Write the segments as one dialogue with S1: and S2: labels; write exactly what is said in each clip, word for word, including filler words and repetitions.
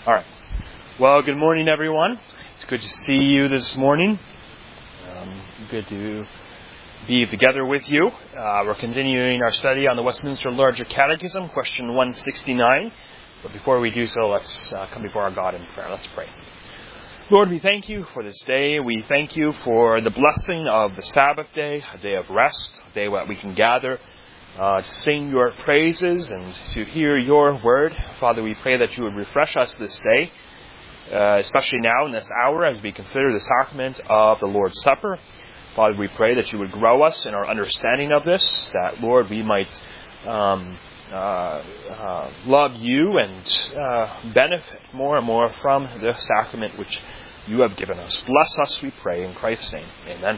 S1: All right. Well, good morning, everyone. It's good to see you this morning. Um, good to be together with you. Uh, we're continuing our study on the Westminster Larger Catechism, question one sixty-nine. But before we do so, let's uh, come before our God in prayer. Let's pray. Lord, we thank you for this day. We thank you for the blessing of the Sabbath day, a day of rest, a day where we can gather Uh, to sing your praises and to hear your word. Father, we pray that you would refresh us this day, uh, especially now in this hour as we consider the sacrament of the Lord's Supper. Father, we pray that you would grow us in our understanding of this, that, Lord, we might um, uh, uh, love you and uh, benefit more and more from the sacrament which you have given us. Bless us, we pray, in Christ's name. Amen.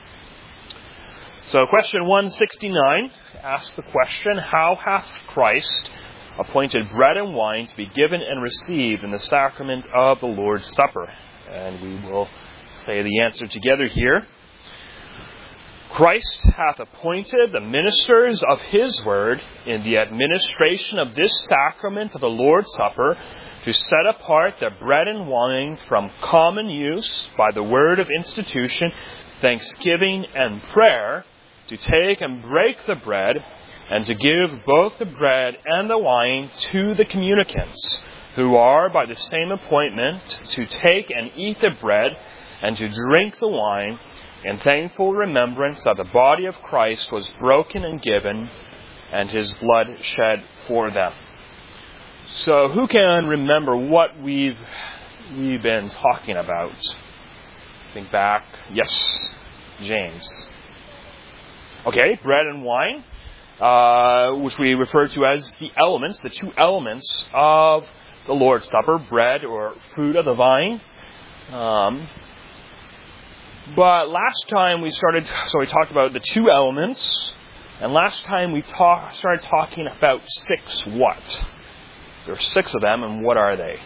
S1: So question one sixty-nine asks the question, how hath Christ appointed bread and wine to be given and received in the sacrament of the Lord's Supper? And we will say the answer together here. Christ hath appointed the ministers of his word in the administration of this sacrament of the Lord's Supper to set apart the bread and wine from common use by the word of institution, thanksgiving, and prayer, to take and break the bread, and to give both the bread and the wine to the communicants, who are by the same appointment to take and eat the bread, and to drink the wine, in thankful remembrance that the body of Christ was broken and given, and his blood shed for them. So who can remember what we've, we've been talking about? Think back. Yes, James. Okay, bread and wine, uh, which we refer to as the elements, the two elements of the Lord's Supper, bread or fruit of the vine. Um, but last time we started, so we talked about the two elements, and last time we talk, started talking about six what? There are six of them, and what are they?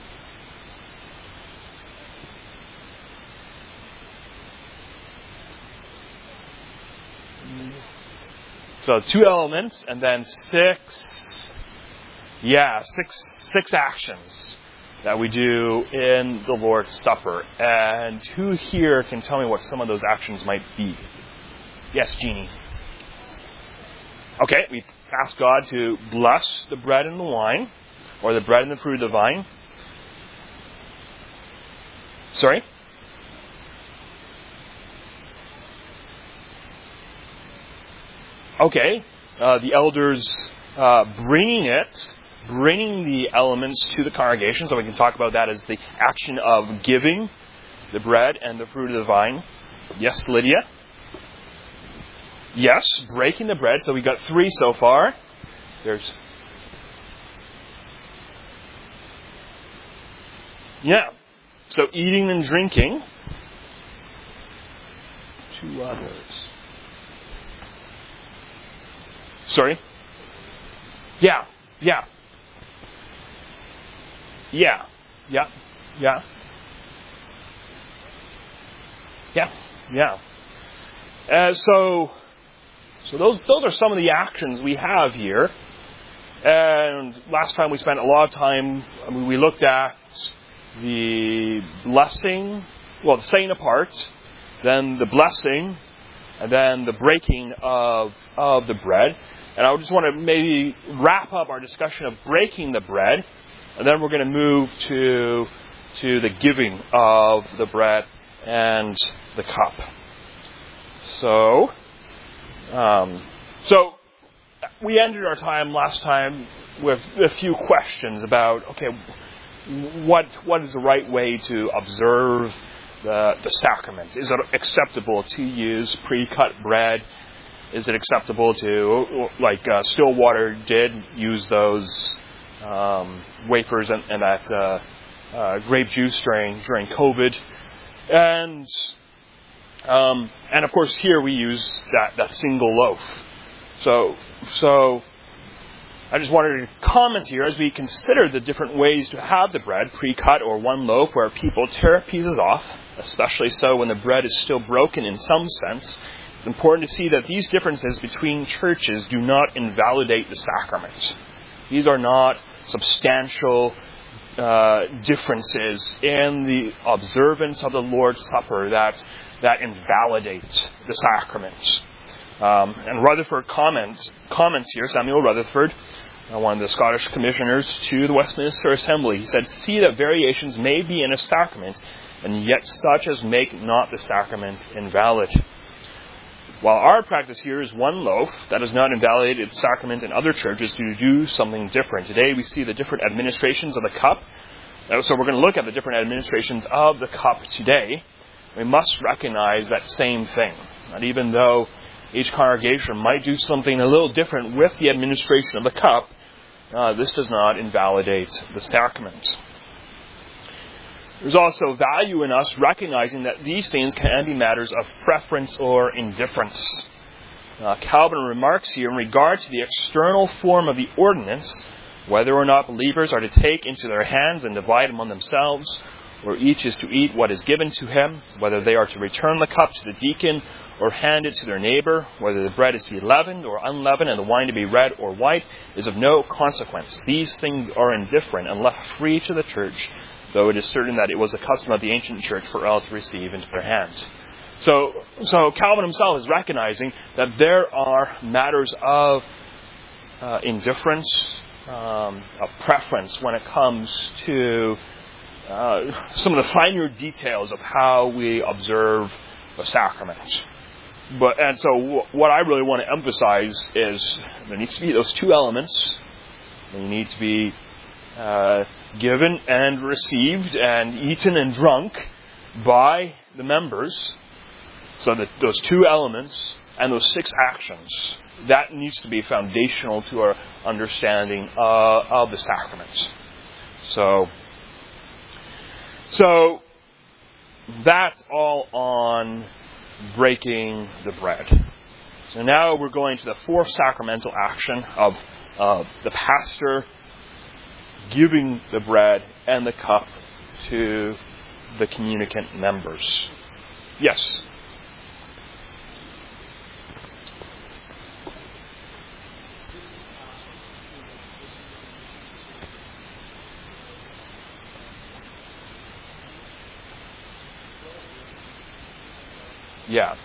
S1: So two elements, and then six, yeah, six six actions that we do in the Lord's Supper. And who here can tell me what some of those actions might be? Yes, Jeannie. Okay, we ask God to bless the bread and the wine, or the bread and the fruit of the vine. Sorry? Okay, uh, the elders uh, bringing it, bringing the elements to the congregation, so we can talk about that as the action of giving the bread and the fruit of the vine. Yes, Lydia? Yes, breaking the bread, so we got three so far. There's... Yeah, so eating and drinking. Two others. Sorry? Yeah, yeah. Yeah, yeah, yeah. Yeah, yeah. Uh, so, so those those are some of the actions we have here. And last time we spent a lot of time, I mean, we looked at the blessing, well, the setting apart, then the blessing, and then the breaking of, of the bread. And I just want to maybe wrap up our discussion of breaking the bread, and then we're going to move to to the giving of the bread and the cup. So, um, so we ended our time last time with a few questions about, okay, what what is the right way to observe the the sacrament? Is it acceptable to use pre-cut bread? Is it acceptable to, like uh, Stillwater did, use those um, wafers and, and that uh, uh, grape juice during during COVID? And um, and of course here we use that, that single loaf. So so I just wanted to comment here as we consider the different ways to have the bread, pre-cut or one loaf, where people tear pieces off, especially so when the bread is still broken in some sense. It's important to see that these differences between churches do not invalidate the sacrament. These are not substantial uh, differences in the observance of the Lord's Supper that that invalidate the sacrament. Um, and Rutherford comments comments here, Samuel Rutherford, uh, one of the Scottish commissioners to the Westminster Assembly. He said, "See that variations may be in a sacrament, and yet such as make not the sacrament invalid." While our practice here is one loaf, that does not invalidate the sacrament in other churches to do something different. Today we see the different administrations of the cup. So we're going to look at the different administrations of the cup today. We must recognize that same thing. That even though each congregation might do something a little different with the administration of the cup, uh, this does not invalidate the sacrament. There's also value in us recognizing that these things can be matters of preference or indifference. Uh, Calvin remarks here in regard to the external form of the ordinance, whether or not believers are to take into their hands and divide among themselves, or each is to eat what is given to him, whether they are to return the cup to the deacon or hand it to their neighbor, whether the bread is to be leavened or unleavened and the wine to be red or white, is of no consequence. These things are indifferent and left free to the church, though it is certain that it was the custom of the ancient church for all to receive into their hands. So, so Calvin himself is recognizing that there are matters of uh, indifference, um, of preference when it comes to uh, some of the finer details of how we observe the sacrament. But and so w- what I really want to emphasize is there needs to be those two elements. They need to be Uh, given and received and eaten and drunk by the members. So that those two elements and those six actions, that needs to be foundational to our understanding uh, of the sacraments. So, so that's all on breaking the bread. So now we're going to the fourth sacramental action of uh, the pastor giving the bread and the cup to the communicant members. Yes? Yeah.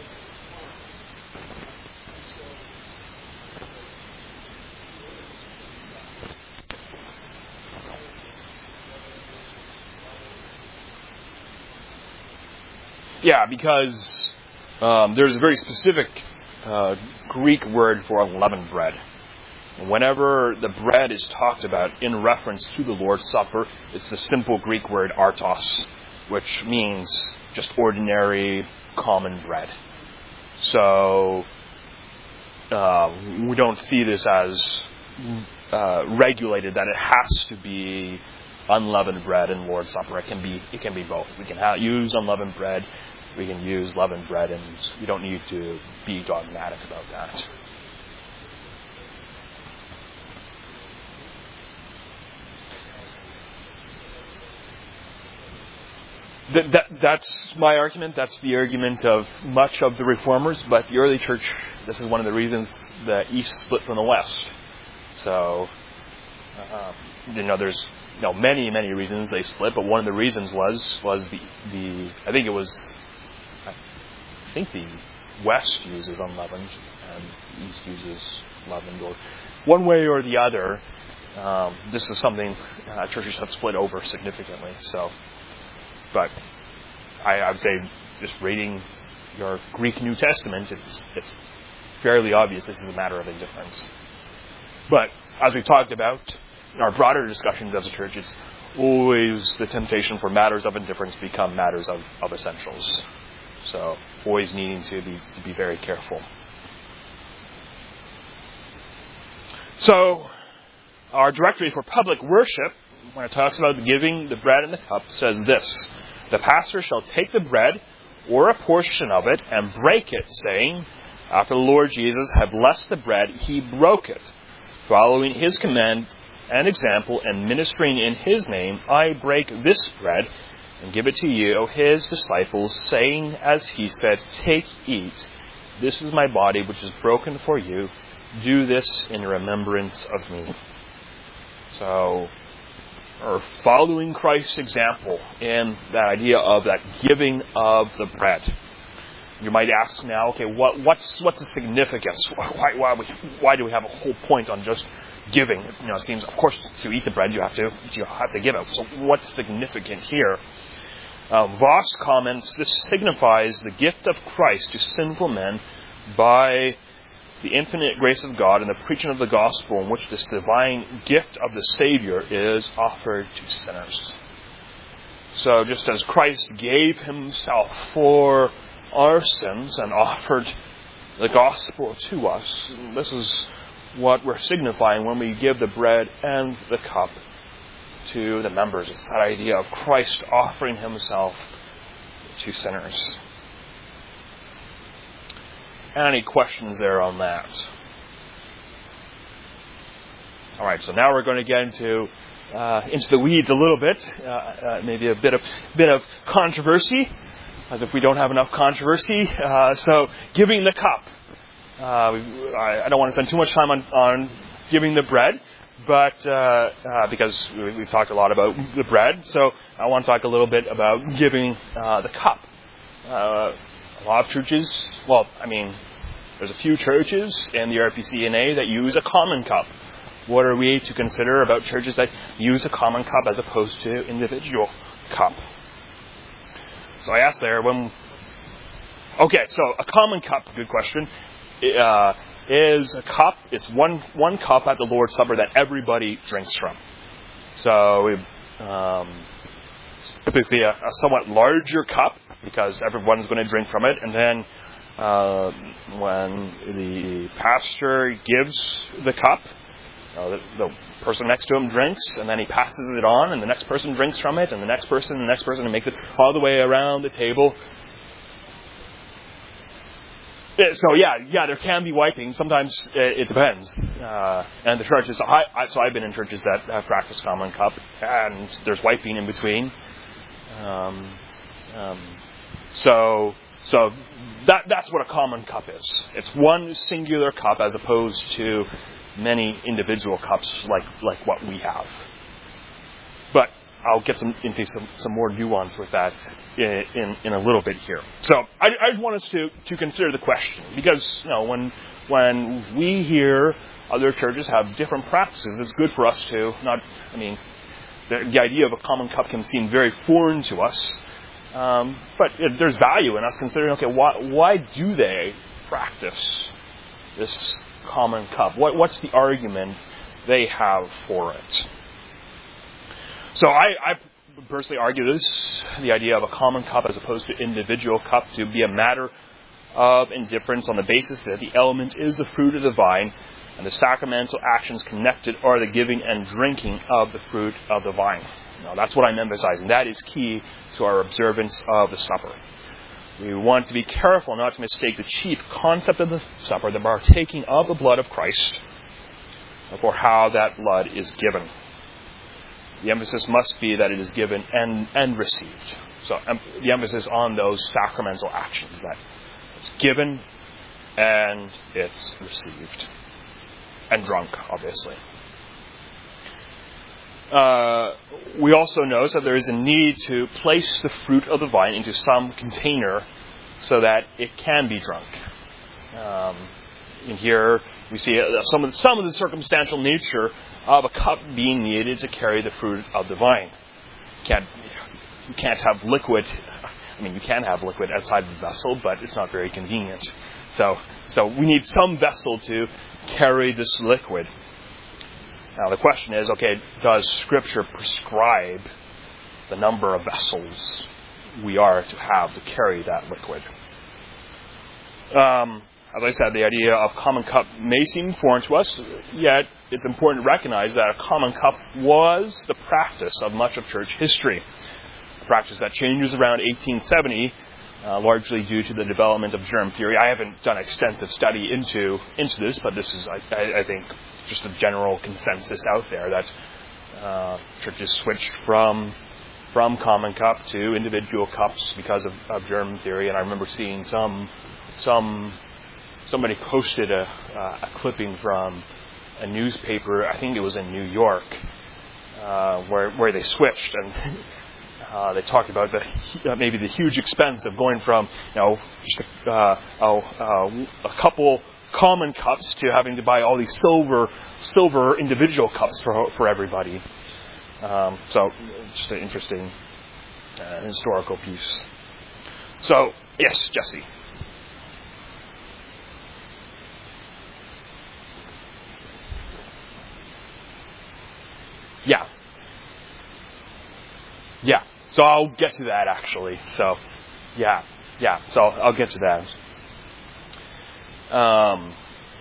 S1: Yeah, because um, there's a very specific uh, Greek word for unleavened bread. Whenever the bread is talked about in reference to the Lord's Supper, it's the simple Greek word artos, which means just ordinary, common bread. So uh, we don't see this as uh, regulated that it has to be unleavened bread in Lord's Supper. It can be it can be both. We can ha- use unleavened bread. We can use leavened bread, and we don't need to be dogmatic about that. That, that, that's my argument. That's the argument of much of the Reformers. But the early church, this is one of the reasons the East split from the West. So, uh, you know, there's you know many, many reasons they split. But one of the reasons was was the the I think it was. I think the West uses unleavened and the East uses leavened, or one way or the other. Um, this is something uh, churches have split over significantly. So, but I, I would say, just reading your Greek New Testament, it's it's fairly obvious this is a matter of indifference. But as we talked about in our broader discussions as a church, it's always the temptation for matters of indifference become matters of, of essentials. So always needing to be to be very careful. So our directory for public worship, when it talks about giving the bread and the cup, says this: the pastor shall take the bread or a portion of it and break it, saying, after the Lord Jesus had blessed the bread, he broke it, following his command and example, and ministering in his name, I break this bread and give it to you, his disciples, saying as he said, take, eat, this is my body which is broken for you, do this in remembrance of me. So or following Christ's example in that idea of that giving of the bread. You might ask now, okay, what, what's what's the significance? Why why we, why do we have a whole point on just giving? You know, it seems, of course, to eat the bread you have to you have to give it. So what's significant here? Uh, Voss comments, this signifies the gift of Christ to sinful men by the infinite grace of God and the preaching of the gospel, in which this divine gift of the Savior is offered to sinners. So just as Christ gave himself for our sins and offered the gospel to us, this is what we're signifying when we give the bread and the cup to the members. It's that idea of Christ offering himself to sinners. Any questions there on that? All right, so now we're going to get into uh, into the weeds a little bit, uh, uh, maybe a bit of bit of controversy, as if we don't have enough controversy. Uh, so, giving the cup. Uh, we, I, I don't want to spend too much time on, on giving the bread, but uh, uh, because we, we've talked a lot about the bread, so I want to talk a little bit about giving uh, the cup. Uh, A lot of churches, well, I mean, there's a few churches in the R P C N A that use a common cup. What are we to consider about churches that use a common cup as opposed to individual cup? So I asked there when... Okay, so a common cup, good question, uh, is a cup, it's one one cup at the Lord's Supper that everybody drinks from. So we... Um, typically a, a somewhat larger cup, because everyone's going to drink from it. And then uh, when the pastor gives the cup, uh, the, the person next to him drinks, and then he passes it on, and the next person drinks from it, and the next person, and the next person, and makes it all the way around the table. So yeah, yeah, there can be wiping. Sometimes it, it depends. Uh, and the churches, I, I, so I've been in churches that have practiced common cup, and there's wiping in between. Um, um, so, so that that's what a common cup is. It's one singular cup as opposed to many individual cups like like what we have. But I'll get some into some, some more nuance with that in, in, in a little bit here. So I, I just want us to, to consider the question, because you know when when we hear other churches have different practices, it's good for us to not. I mean, the, the idea of a common cup can seem very foreign to us, um, but it, there's value in us considering. Okay, why why do they practice this common cup? What what's the argument they have for it? So I, I personally argue this, the idea of a common cup as opposed to individual cup, to be a matter of indifference on the basis that the element is the fruit of the vine, and the sacramental actions connected are the giving and drinking of the fruit of the vine. Now, that's what I'm emphasizing. That is key to our observance of the supper. We want to be careful not to mistake the chief concept of the supper, the partaking of the blood of Christ, for how that blood is given. The emphasis must be that it is given and, and received. So um, the emphasis on those sacramental actions, that it's given and it's received. And drunk, obviously. Uh, we also notice that there is a need to place the fruit of the vine into some container so that it can be drunk. Um, in here, we see some of, the, some of the circumstantial nature of a cup being needed to carry the fruit of the vine. You can't, you can't have liquid. I mean, you can have liquid outside the vessel, but it's not very convenient. So, so we need some vessel to carry this liquid. Now, the question is, okay, does Scripture prescribe the number of vessels we are to have to carry that liquid? Um, as I said, the idea of common cup may seem foreign to us, yet it's important to recognize that a common cup was the practice of much of church history, a practice that changes around eighteen seventy, uh, largely due to the development of germ theory. I haven't done extensive study into into this, but this is, I, I, I think, just a general consensus out there that uh, churches switched from from common cup to individual cups because of, of germ theory. And I remember seeing some some. Somebody posted a, uh, a clipping from a newspaper, I think it was in New York, uh, where where they switched, and uh, they talked about the uh, maybe the huge expense of going from you know just a, uh, a, a couple common cups to having to buy all these silver silver individual cups for for everybody. Um, so just an interesting uh, historical piece. So yes, Jesse. Yeah. Yeah. So I'll get to that actually. So, yeah. Yeah. So I'll get to that. Um,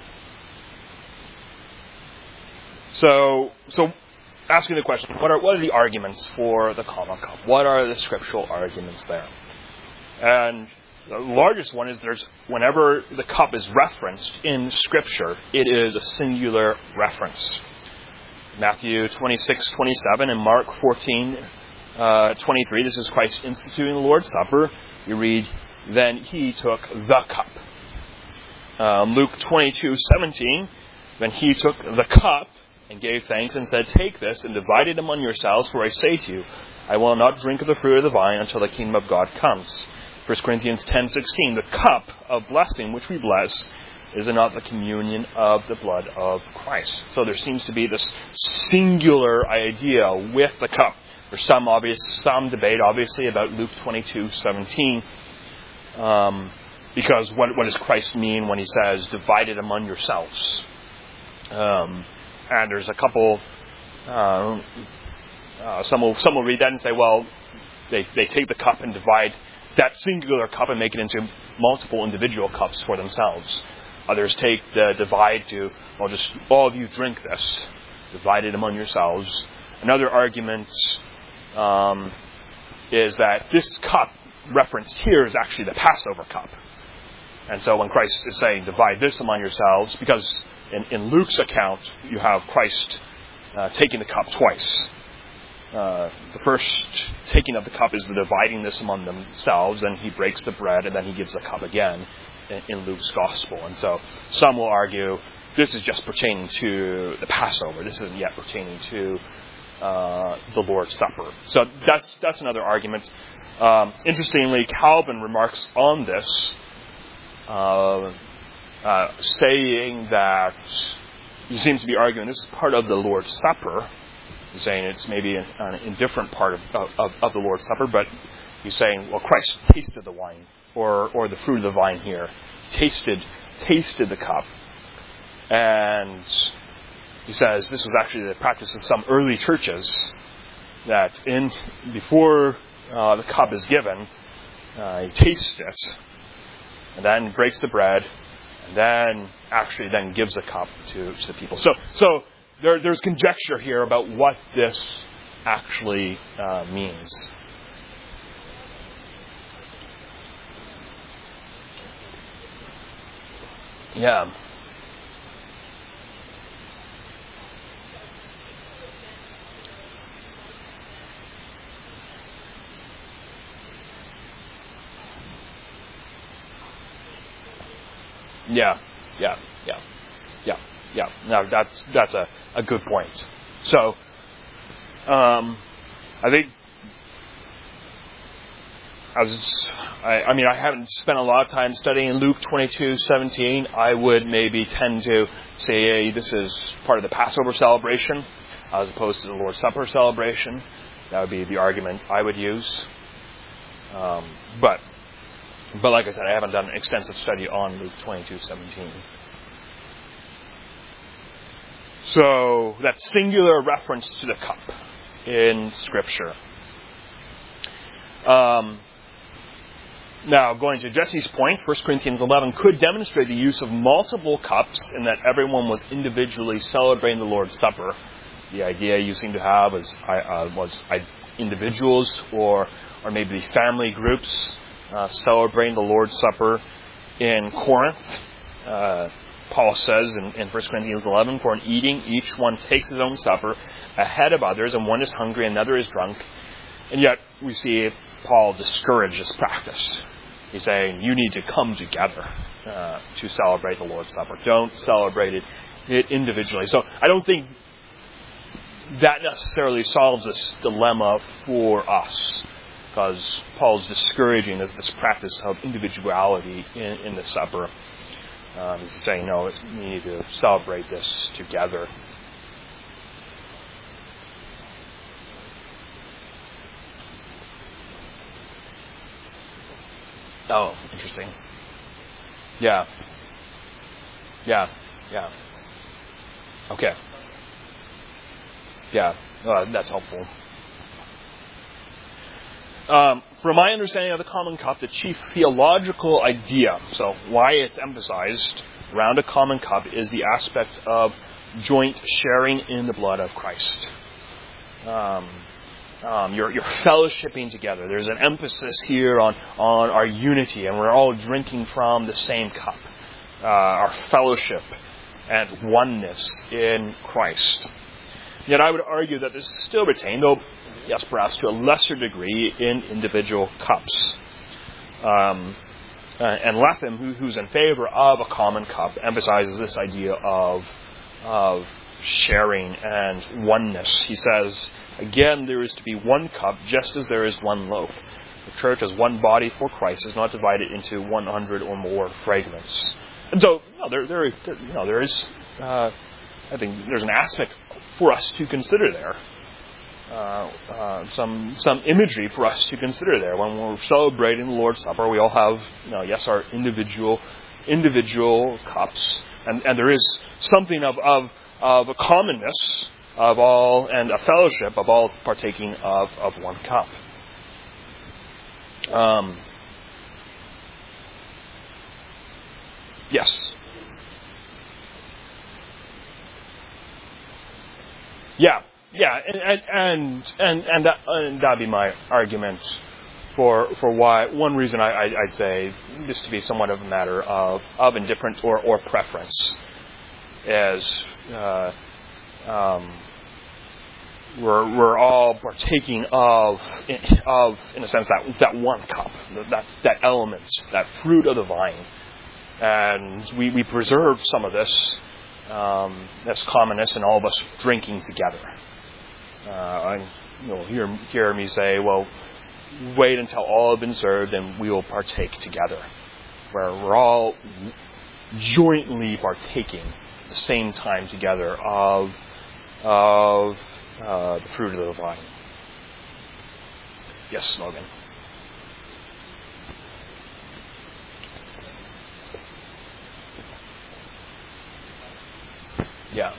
S1: so, so asking the question, what are, what are the arguments for the common cup? What are the scriptural arguments there? And the largest one is there's, whenever the cup is referenced in Scripture, it is a singular reference. Matthew twenty-six twenty-seven and Mark fourteen twenty-three, this is Christ instituting the Lord's Supper. You read, then he took the cup. Um, Luke twenty-two seventeen, then he took the cup and gave thanks and said, take this and divide it among yourselves, for I say to you, I will not drink of the fruit of the vine until the kingdom of God comes. First Corinthians ten sixteen, the cup of blessing which we bless, is it not the communion of the blood of Christ? So there seems to be this singular idea with the cup. There's some obvious, some debate, obviously, about Luke twenty-two seventeen, um, because what, what does Christ mean when he says, "Divide it among yourselves"? Um, and there's a couple. Uh, uh, some will some will read that and say, well, they they take the cup and divide that singular cup and make it into multiple individual cups for themselves. Others take the divide to, well, just all of you drink this, divide it among yourselves. Another argument um, is that this cup referenced here is actually the Passover cup. And so when Christ is saying, divide this among yourselves, because in, in Luke's account, you have Christ uh, taking the cup twice. Uh, the first taking of the cup is the dividing this among themselves, and he breaks the bread, and then he gives the cup again in Luke's gospel. And so some will argue this is just pertaining to the Passover. This isn't yet pertaining to uh, the Lord's Supper. So that's that's another argument. Um, interestingly, Calvin remarks on this, uh, uh, saying that he seems to be arguing this is part of the Lord's Supper. He's saying it's maybe an, an indifferent part of, of, of the Lord's Supper, but he's saying, well, Christ tasted the wine, or or the fruit of the vine here, tasted tasted the cup, and he says this was actually the practice of some early churches, that in before uh, the cup is given, uh, he tastes it, and then breaks the bread, and then actually then gives the cup to, to the people. So so there, there's conjecture here about what this actually uh, means. Yeah. Yeah, yeah, yeah, yeah, yeah. No, that's that's a, a good point. So, um, I think as I, I mean, I haven't spent a lot of time studying Luke twenty-two seventeen. I would maybe tend to say, hey, this is part of the Passover celebration as opposed to the Lord's Supper celebration. That would be the argument I would use. Um, but. But like I said, I haven't done an extensive study on Luke twenty-two seventeen. So, that singular reference to the cup in Scripture. Um, now, going to Jesse's point, First Corinthians eleven could demonstrate the use of multiple cups in that everyone was individually celebrating the Lord's Supper. The idea you seem to have was, uh, was individuals or, or maybe family groups Uh, celebrating the Lord's Supper in Corinth. Uh, Paul says in, in First Corinthians eleven, for in eating, each one takes his own supper ahead of others, and one is hungry, and another is drunk. And yet, we see Paul discourage this practice. He's saying, you need to come together uh, to celebrate the Lord's Supper. Don't celebrate it, it individually. So, I don't think that necessarily solves this dilemma for us, because Paul's discouraging this, this practice of individuality in, in the supper. Um, he's saying, no, it's, we need to celebrate this together. Oh, interesting. Yeah. Yeah. Yeah. Okay. Yeah. Uh, that's helpful. Um, from my understanding of the common cup, the chief theological idea, so why it's emphasized around a common cup, is the aspect of joint sharing in the blood of Christ. Um, um, you're, you're fellowshipping together. There's an emphasis here on, on our unity, and we're all drinking from the same cup. Uh, our fellowship and oneness in Christ. Yet I would argue that this is still retained, though, yes, perhaps to a lesser degree, in individual cups. Um, uh, and Latham, who, who's in favor of a common cup, emphasizes this idea of, of sharing and oneness. He says, again, there is to be one cup, just as there is one loaf. The church as one body for Christ is not divided into one hundred or more fragments. And so, you know, there, there, there, you know, there is, uh, I think, there's an aspect for us to consider there. Uh, uh, some some imagery for us to consider there. When we're celebrating the Lord's Supper, we all have, you know, yes, our individual individual cups, and, and there is something of, of of a commonness of all, and a fellowship of all partaking of, of one cup. Um, yes. Yeah. Yeah, and and and and, that, and that'd be my argument for for why. One reason I, I, I'd say this to be somewhat of a matter of, of indifference or, or preference, is uh, um, we're we're all partaking of of in a sense that that one cup, that that element, that fruit of the vine, and we, we preserve some of this um, this commonness in all of us drinking together. Uh, I, you'll hear, hear me say, well, wait until all have been served and we will partake together. Where we're all jointly partaking at the same time together of, of uh, the fruit of the vine. Yes, Logan. Yeah.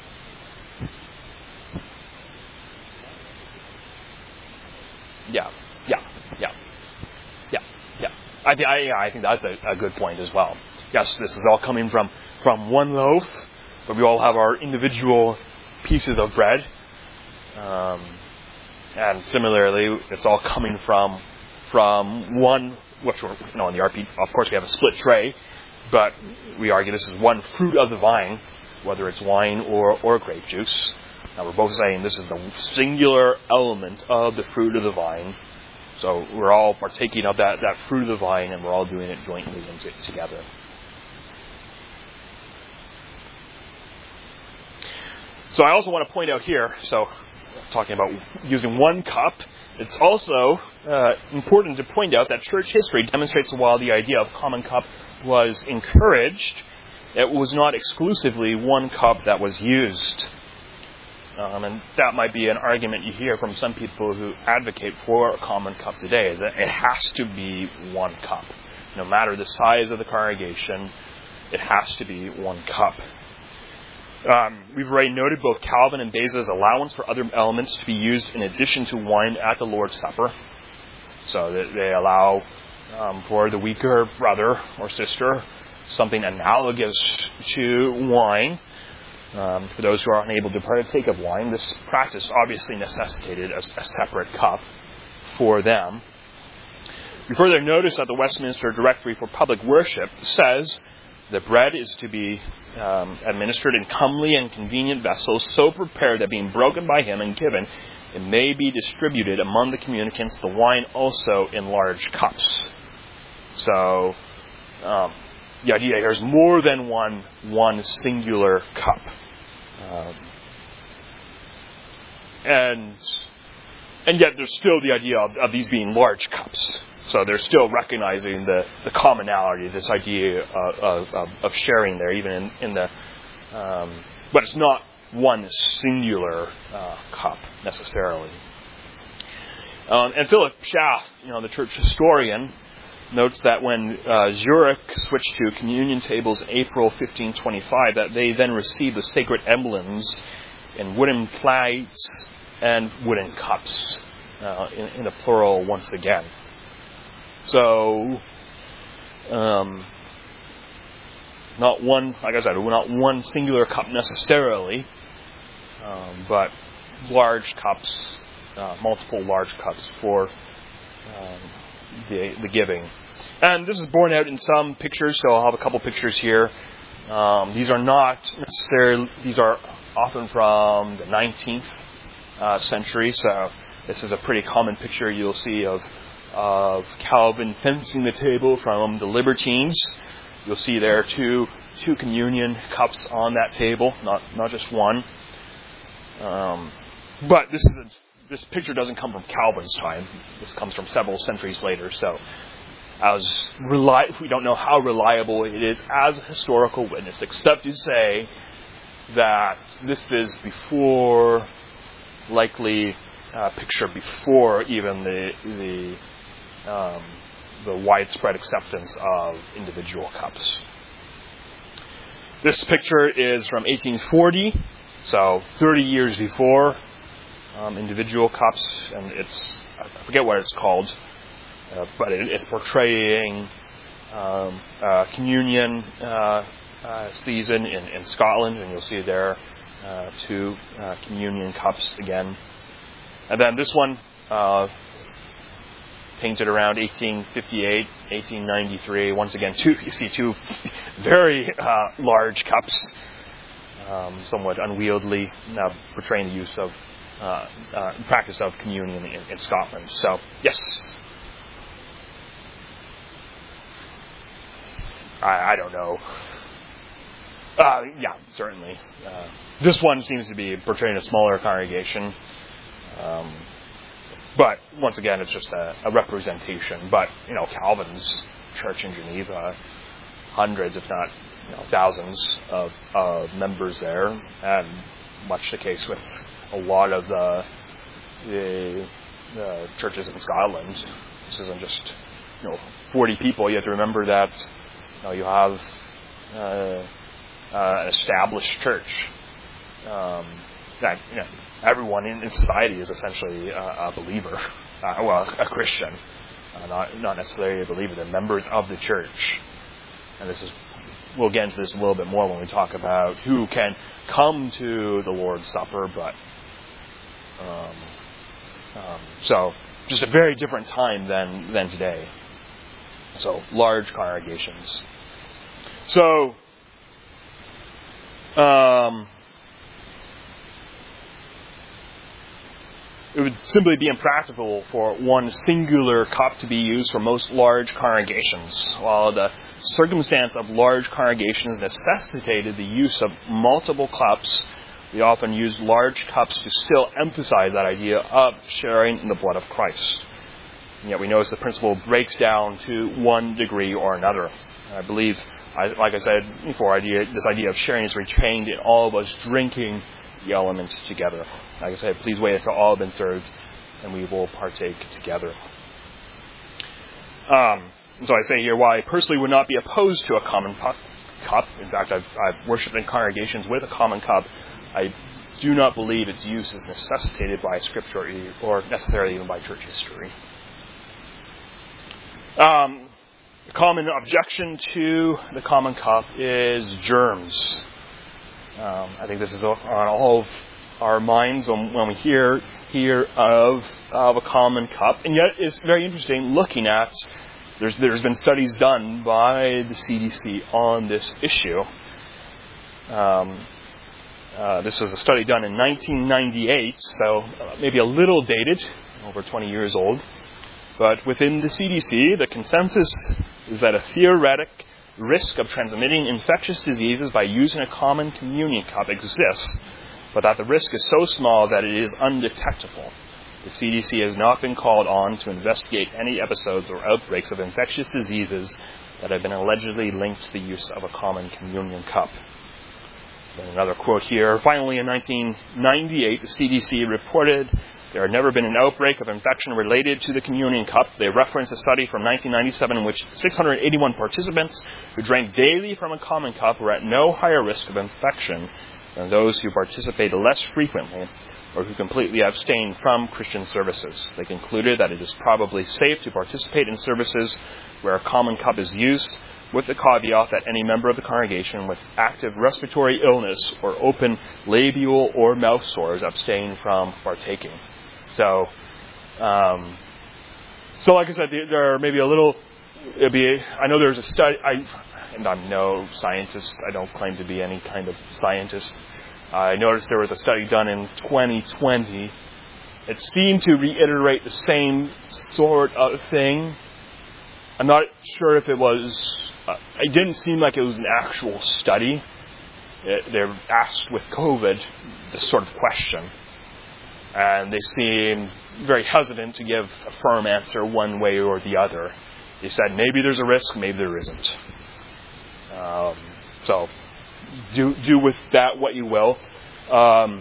S1: Yeah, yeah, yeah, yeah, yeah. I, th- I, yeah, I think that's a, a good point as well. Yes, this is all coming from, from one loaf, but we all have our individual pieces of bread. Um, and similarly, it's all coming from from one, which we're, you know, in the R P, of course we have a split tray, but we argue this is one fruit of the vine, whether it's wine or, or grape juice. Now we're both saying this is the singular element of the fruit of the vine. So we're all partaking of that, that fruit of the vine, and we're all doing it jointly and t- together. So I also want to point out here, so talking about using one cup, it's also uh, important to point out that church history demonstrates while the idea of common cup was encouraged, it was not exclusively one cup that was used. Um, and that might be an argument you hear from some people who advocate for a common cup today, is that it has to be one cup. No matter the size of the congregation, it has to be one cup. Um, we've already noted both Calvin and Beza's allowance for other elements to be used in addition to wine at the Lord's Supper. So that they allow um, for the weaker brother or sister something analogous to wine. Um, for those who are unable to partake of wine, this practice obviously necessitated a, a separate cup for them. We further notice that the Westminster Directory for Public Worship says the bread is to be um, administered in comely and convenient vessels, so prepared that being broken by him and given, it may be distributed among the communicants, the wine also in large cups. So, um, the idea here is more than one one singular cup. Um, and and yet there's still the idea of, of these being large cups. So they're still recognizing the, the commonality, this idea of, of, of sharing there, even in, in the, um, but it's not one singular uh, cup necessarily. Um, and Philip Schaff, you know, the church historian, notes that when uh, Zurich switched to communion tables in April fifteen twenty-five, that they then received the sacred emblems in wooden plates and wooden cups, uh, in, in the plural once again. So, um, not one, like I said, not one singular cup necessarily, um, but large cups, uh, multiple large cups for um, the, the giving. And this is borne out in some pictures, so I'll have a couple pictures here. Um, these are not necessarily, these are often from the nineteenth uh, century, so this is a pretty common picture you'll see of of Calvin fencing the table from the Libertines. You'll see there two two communion cups on that table, not not just one. Um, but this is a, this picture doesn't come from Calvin's time. This comes from several centuries later. So, as reli- we don't know how reliable it is as a historical witness, except to say that this is before, likely, uh, picture before even the the Um, the widespread acceptance of individual cups. This picture is from eighteen forty, so thirty years before um, individual cups, and it's, I forget what it's called, uh, but it, it's portraying um, uh, communion uh, uh, season in, in Scotland, and you'll see there uh, two uh, communion cups again. And then this one, uh, painted around eighteen fifty-eight, eighteen ninety-three. Once again, two you see two very uh, large cups, um, somewhat unwieldy, now portraying the use of uh, uh, practice of communion in, in Scotland. So, yes, I, I don't know. Uh, yeah, certainly. Uh, this one seems to be portraying a smaller congregation. Um, But once again, it's just a, a representation. But you know, Calvin's church in Geneva, hundreds, if not you know, thousands of, of members there, and much the case with a lot of the, the, the churches in Scotland. This isn't just you know forty people. You have to remember that you know you have uh, uh, an established church. Um, that you know. Everyone in, in society is essentially uh, a believer, uh, well, a Christian, uh, not not necessarily a believer. They're members of the church, and this is we'll get into this a little bit more when we talk about who can come to the Lord's Supper. But um, um, so, just a very different time than than today. So large congregations. So. Um, It would simply be impractical for one singular cup to be used for most large congregations, while the circumstance of large congregations necessitated the use of multiple cups. We often use large cups to still emphasize that idea of sharing in the blood of Christ. And yet we notice the principle breaks down to one degree or another. I believe, I, like I said before, idea, this idea of sharing is retained in all of us drinking the elements together. Like I said, please wait until all have been served, and we will partake together. Um, so I say here, while I personally would not be opposed to a common cup, in fact, I've, I've worshipped in congregations with a common cup, I do not believe its use is necessitated by Scripture or necessarily even by church history. Um, a common objection to the common cup is germs. Um, I think this is on all of our minds when, when we hear hear of of a common cup, and yet it's very interesting looking at. There's there's been studies done by the C D C on this issue. Um, uh, this was a study done in nineteen ninety-eight, so maybe a little dated, over twenty years old. But within the C D C, the consensus is that a theoretic risk of transmitting infectious diseases by using a common communion cup exists, but that the risk is so small that it is undetectable. The C D C has not been called on to investigate any episodes or outbreaks of infectious diseases that have been allegedly linked to the use of a common communion cup. And another quote here. Finally, in nineteen ninety-eight, the C D C reported there had never been an outbreak of infection related to the communion cup. They referenced a study from nineteen ninety-seven in which six hundred eighty-one participants who drank daily from a common cup were at no higher risk of infection than those who participated less frequently or who completely abstained from Christian services. They concluded that it is probably safe to participate in services where a common cup is used, with the caveat that any member of the congregation with active respiratory illness or open labial or mouth sores abstain from partaking. So, um, so like I said, there are maybe a little. It'd be. I know there's a study. I, and I'm no scientist. I don't claim to be any kind of scientist. I noticed there was a study done in twenty twenty. It seemed to reiterate the same sort of thing. I'm not sure if it was. Uh, it didn't seem like it was an actual study. It, they're asked with COVID this sort of question, and they seemed very hesitant to give a firm answer one way or the other. They said maybe there's a risk, maybe there isn't. Um, so do do with that what you will. Um,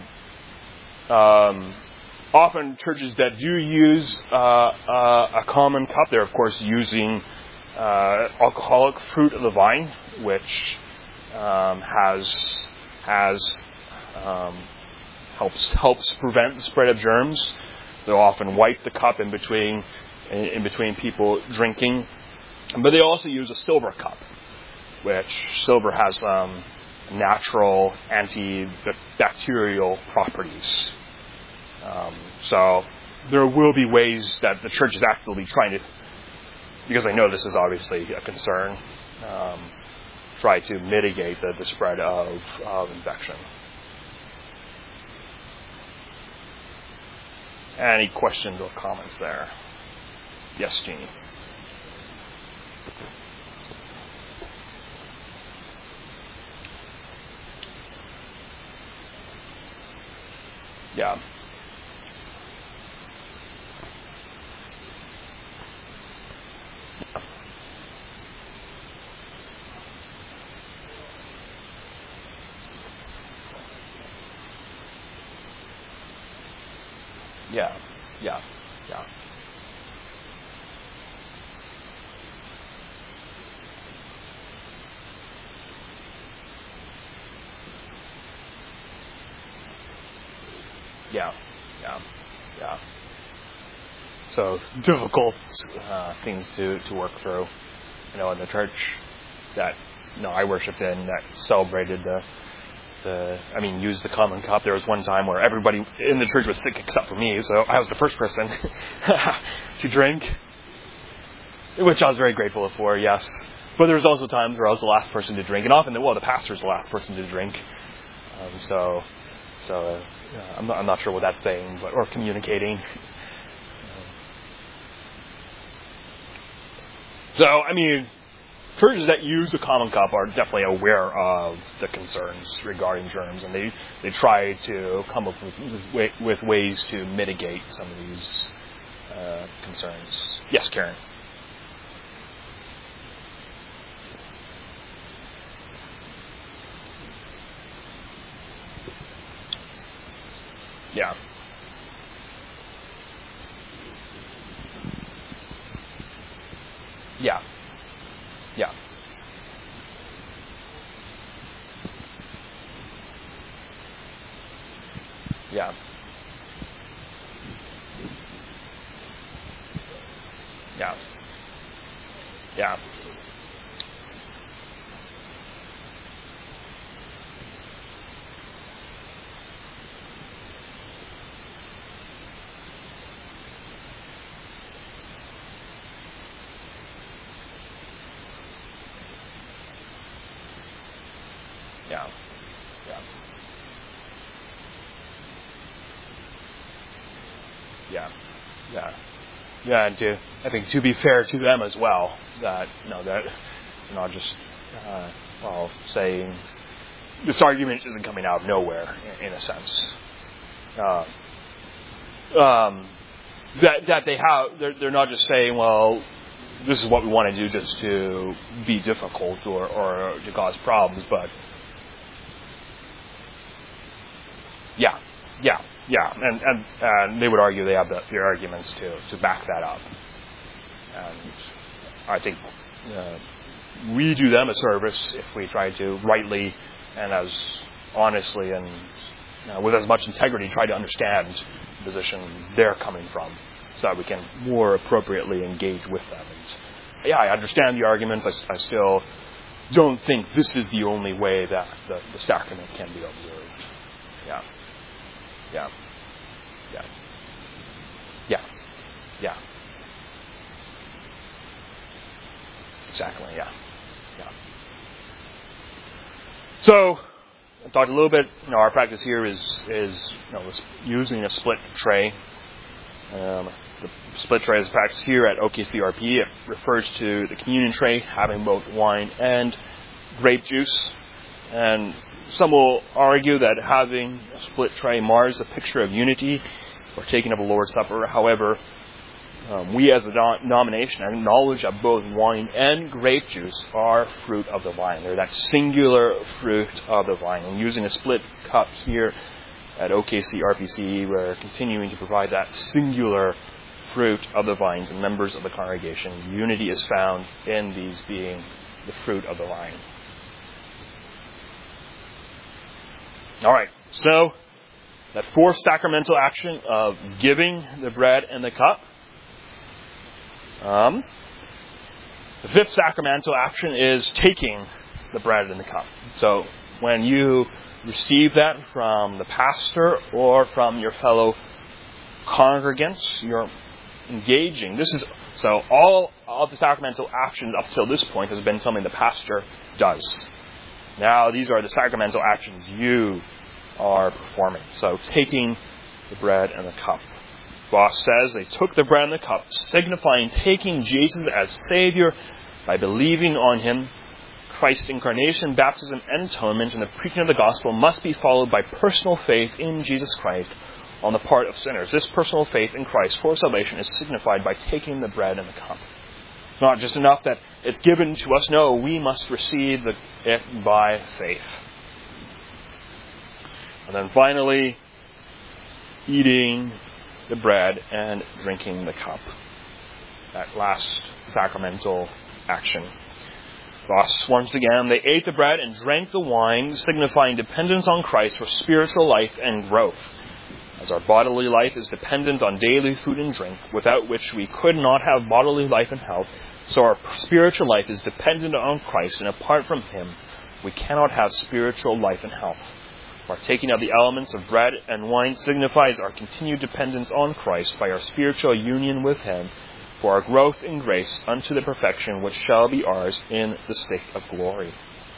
S1: um, often churches that do use uh, uh, a common cup, they're of course using uh, alcoholic fruit of the vine, which um, has has um, helps helps prevent the spread of germs. They'll often wipe the cup in between in, in between people drinking, but they also use a silver cup, which silver has um, natural antibacterial properties. Um, so there will be ways that the church is actively trying to, because I know this is obviously a concern, um, try to mitigate the, the spread of, of infection. Any questions or comments there? Yes, Jeannie. Yeah. Yeah. Yeah. Yeah. Yeah, yeah, yeah. So difficult uh, things to, to work through. You know, in the church that you know I worshipped in that celebrated the the I mean used the common cup. There was one time where everybody in the church was sick except for me, so I was the first person to drink, which I was very grateful for. Yes, but there was also times where I was the last person to drink, and often well the pastor's the last person to drink. Um, so so. Uh, Uh, I'm, not, I'm not sure what that's saying, but or communicating. So, I mean, churches that use the common cup are definitely aware of the concerns regarding germs, and they, they try to come up with, with, with ways to mitigate some of these uh, concerns. Yes, Karen. Yeah. Yeah. Yeah. Yeah. Yeah. Yeah. Yeah. Yeah. Yeah. Yeah. Yeah, and to I think to be fair to them as well, that you know that you're not just uh, well saying this argument isn't coming out of nowhere, in, in a sense. Uh, um, that that they have, they're, they're not just saying, well, this is what we want to do just to be difficult or, or to cause problems, but yeah, yeah, yeah, and and, and they would argue they have the, the arguments to, to back that up, and I think uh, we do them a service if we try to rightly and as honestly and uh, with as much integrity try to understand the position they're coming from, so that we can more appropriately engage with them. And yeah, I understand the arguments. I, I still don't think this is the only way that the, the sacrament can be observed. Yeah. Yeah. Yeah. Yeah. Yeah. Exactly, yeah. Yeah. So, I talked a little bit, you know, our practice here is, is you know, using a split tray. Um, the split tray is practiced here at O K C R P. It refers to the communion tray having both wine and grape juice. And some will argue that having a split tray mars a picture of unity or taking of the Lord's Supper. However, um, we as a denomination acknowledge that both wine and grape juice are fruit of the vine. They're that singular fruit of the vine. And using a split cup here at O K C R P C, we're continuing to provide that singular fruit of the vine to members of the congregation. Unity is found in these being the fruit of the vine. All right, so that fourth sacramental action of giving the bread and the cup. Um, the fifth sacramental action is taking the bread and the cup. So when you receive that from the pastor or from your fellow congregants, you're engaging. This is so all of the sacramental actions up till this point has been something the pastor does. Now these are the sacramental actions you are performing. So taking the bread and the cup. Voss says they took the bread and the cup, signifying taking Jesus as Savior by believing on Him. Christ's incarnation, baptism, and atonement in the preaching of the gospel must be followed by personal faith in Jesus Christ on the part of sinners. This personal faith in Christ for salvation is signified by taking the bread and the cup. It's not just enough that it's given to us. No, we must receive the, it by faith. And then finally, eating the bread and drinking the cup. That last sacramental action. Thus, once again, they ate the bread and drank the wine, signifying dependence on Christ for spiritual life and growth. As our bodily life is dependent on daily food and drink, without which we could not have bodily life and health, so our spiritual life is dependent on Christ, and apart from Him, we cannot have spiritual life and health. Partaking of the elements of bread and wine signifies our continued dependence on Christ by our spiritual union with Him, for our growth in grace unto the perfection which shall be ours in the state of glory.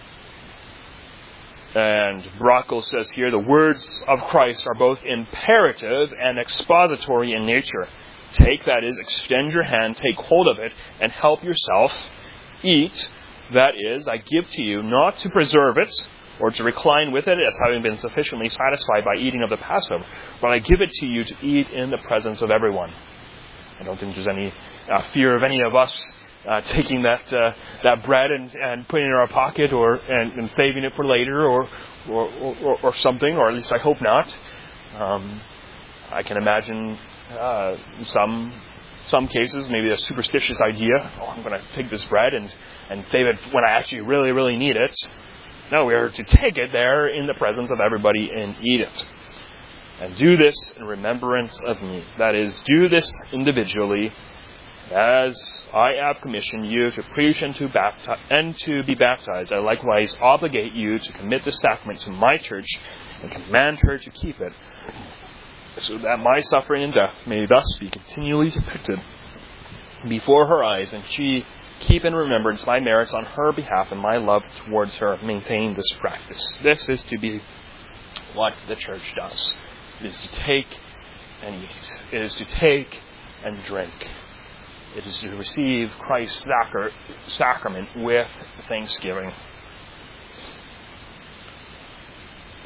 S1: And Bracco says here, the words of Christ are both imperative and expository in nature. Take, that is, extend your hand, take hold of it, and help yourself. Eat, that is, I give to you, not to preserve it, or to recline with it as having been sufficiently satisfied by eating of the Passover, but I give it to you to eat in the presence of everyone. I don't think there's any uh, fear of any of us uh, taking that uh, that bread and, and putting it in our pocket or and, and saving it for later or or, or or something, or at least I hope not. Um, I can imagine uh, some some cases, maybe a superstitious idea. Oh, I'm going to take this bread and, and save it when I actually really, really need it. No, we are to take it there in the presence of everybody and eat it. And do this in remembrance of me. That is, do this individually, as I have commissioned you to preach and to baptize and to be baptized. I likewise obligate you to commit the sacrament to my church and command her to keep it, so that my suffering and death may thus be continually depicted before her eyes, and she keep in remembrance my merits on her behalf and my love towards her. Maintain this practice. This is to be what the church does. It is to take and eat. It is to take and drink. It is to receive Christ's sacra- sacrament with thanksgiving.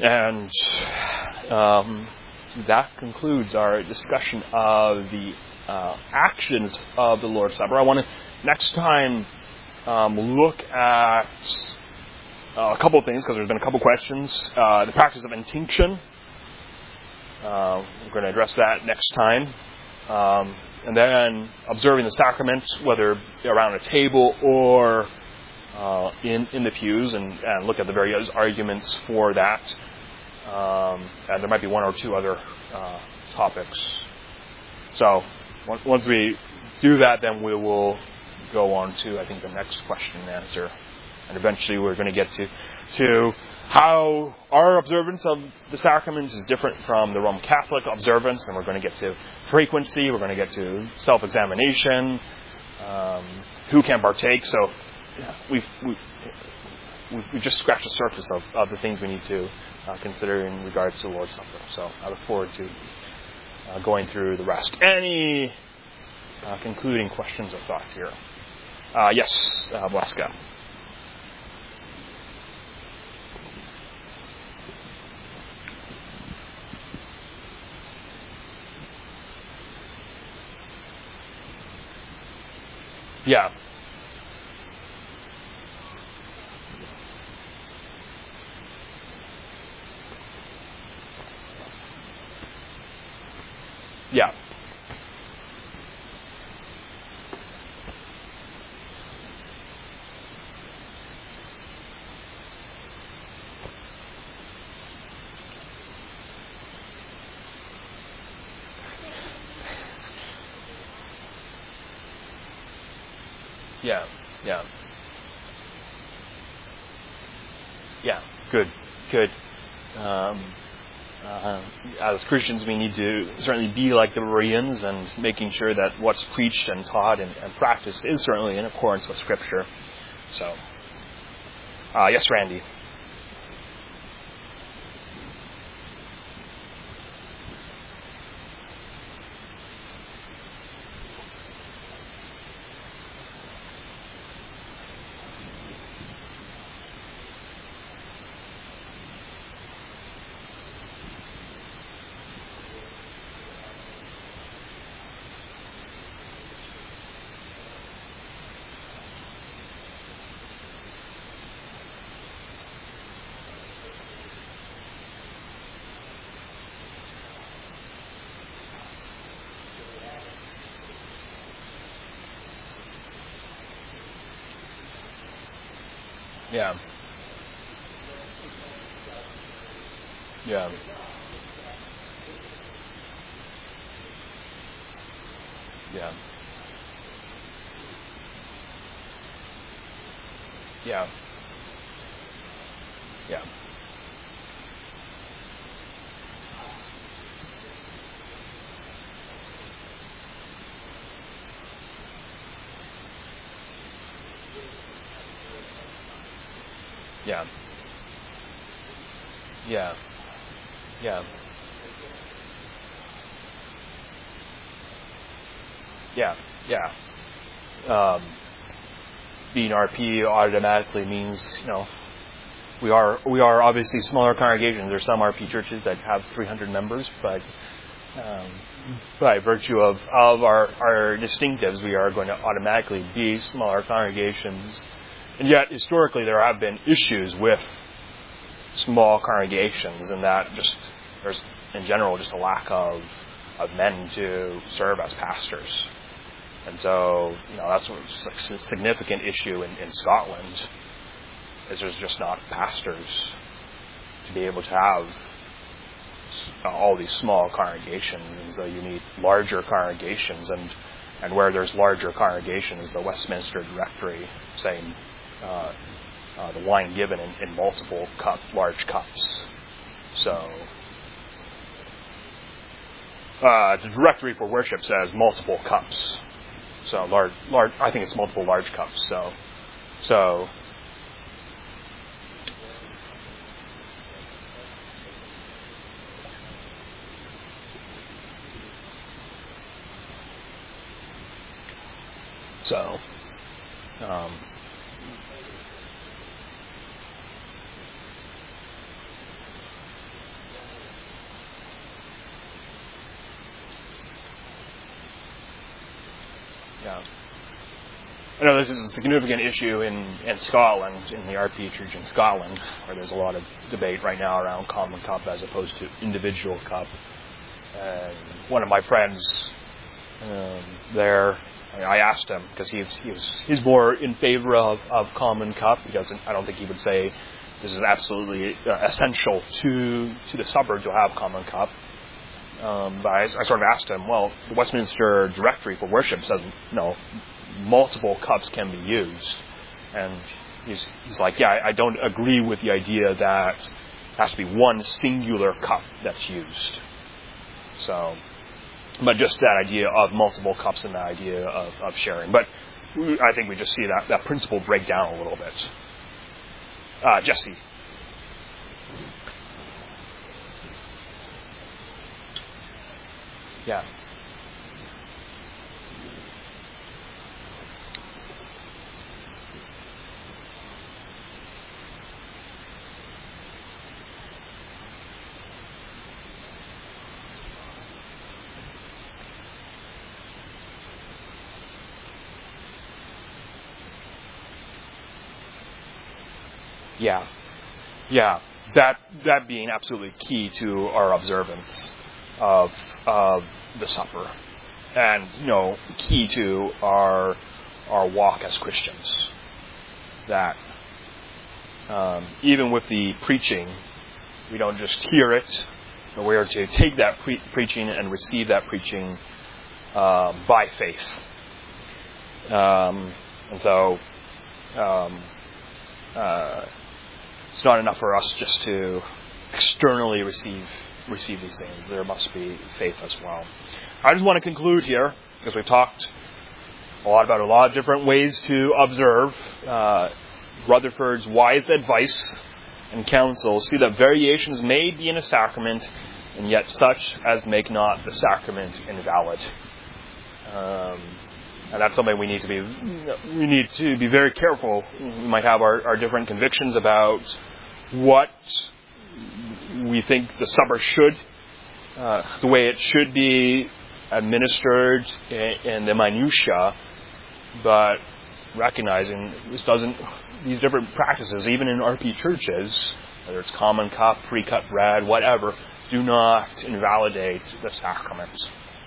S1: And um, that concludes our discussion of the uh, actions of the Lord's Supper. I want to next time um, look at uh, a couple of things, because there's been a couple questions. Uh, the practice of intinction. Uh, we're going to address that next time. Um, and then observing the sacraments, whether around a table or uh, in, in the pews, and, and look at the various arguments for that. Um, and there might be one or two other uh, topics. So once we do that, then we will go on to, I think, the next question and answer. And eventually we're going to get to to how our observance of the sacraments is different from the Roman Catholic observance. And we're going to get to frequency. We're going to get to self-examination, um, who can partake. So yeah, we've, we've, we've just scratched the surface of, of the things we need to Uh, consider in regards to the Lord's Supper. So I look forward to uh, going through the rest. Any uh, concluding questions or thoughts here? Uh, yes, uh, Blaska. Yeah. Yeah. Yeah. Yeah. Yeah. Good. Good. Um, Uh, as Christians, we need to certainly be like the Bereans, and making sure that what's preached and taught and, and practiced is certainly in accordance with Scripture. So, uh, yes, Randy. Yeah. Yeah. Yeah. Yeah. Yeah. Yeah. Yeah. Yeah. Yeah. Yeah. Um, being R P automatically means, you know, we are we are obviously smaller congregations. There are some R P churches that have three hundred members, but um, by virtue of, of our, our distinctives, we are going to automatically be smaller congregations. And yet, historically, there have been issues with small congregations, and that just there's in general just a lack of of men to serve as pastors. And so, you know, that's a significant issue in, in Scotland, is there's just not pastors to be able to have all these small congregations, and so you need larger congregations, and and where there's larger congregations, the Westminster Directory saying uh, uh, the wine given in, in multiple cup, large cups. So uh, the Directory for Worship says multiple cups. So large, large. I think it's multiple large cups. So, so. So, um, Yeah. I know this is a significant issue in, in Scotland, in the R P Church in Scotland, where there's a lot of debate right now around common cup as opposed to individual cup. And one of my friends um, there, I asked him, because he was, he was, he's more in favor of, of common cup. He doesn't, I don't think he would say this is absolutely uh, essential to, to the supper to have common cup. Um, but I, I sort of asked him, well, the Westminster Directory for Worship says, no, multiple cups can be used. And he's, he's like, yeah, I, I don't agree with the idea that it has to be one singular cup that's used. So, but just that idea of multiple cups and the idea of, of sharing. But I think we just see that, that principle break down a little bit. Uh, Jesse. Yeah. Yeah, yeah. That that being absolutely key to our observance of of the supper, and you know, key to our our walk as Christians. That um, even with the preaching, we don't just hear it, but we are to take that pre- preaching and receive that preaching uh, by faith. Um, and so. Um, uh, It's not enough for us just to externally receive receive these things. There must be faith as well. I just want to conclude here, because we've talked a lot about a lot of different ways to observe. Uh, Rutherford's wise advice and counsel see that variations may be in a sacrament, and yet such as make not the sacrament invalid. Um, And that's something we need to be we need to be very careful. We might have our, our different convictions about what we think the supper should, uh, the way it should be administered in, in the minutiae, but recognizing this doesn't, these different practices, even in R P churches, whether it's common cup, pre-cut bread, whatever, do not invalidate the sacraments.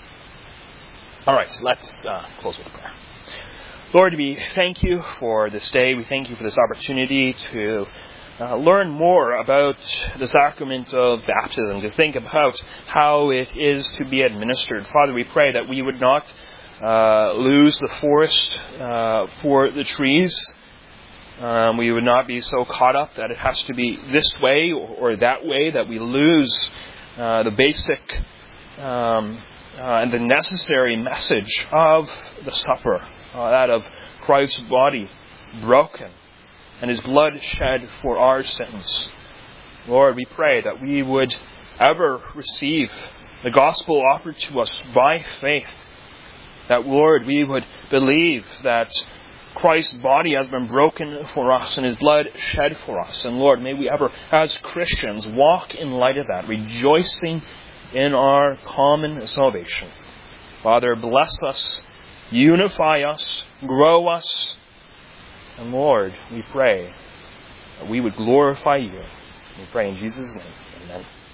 S1: All right, so let's uh, close with prayer. Lord, we thank you for this day. We thank you for this opportunity to uh, learn more about the sacrament of baptism, to think about how it is to be administered. Father, we pray that we would not uh, lose the forest uh, for the trees. Um, we would not be so caught up that it has to be this way or, or that way, that we lose uh, the basic um Uh, and the necessary message of the supper, uh, that of Christ's body broken and his blood shed for our sins. Lord, we pray that we would ever receive the gospel offered to us by faith. That, Lord, we would believe that Christ's body has been broken for us and his blood shed for us. And Lord, may we ever, as Christians, walk in light of that, rejoicing in our common salvation. Father, bless us, unify us, grow us, and Lord, we pray that we would glorify you. We pray in Jesus' name. Amen.